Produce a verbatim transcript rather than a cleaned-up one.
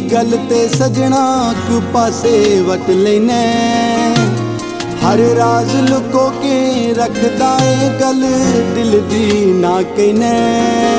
गल ते सजना क्यों पासे वट लेने हर राज लुको के रखदा ए गल दिल दी ना कहने।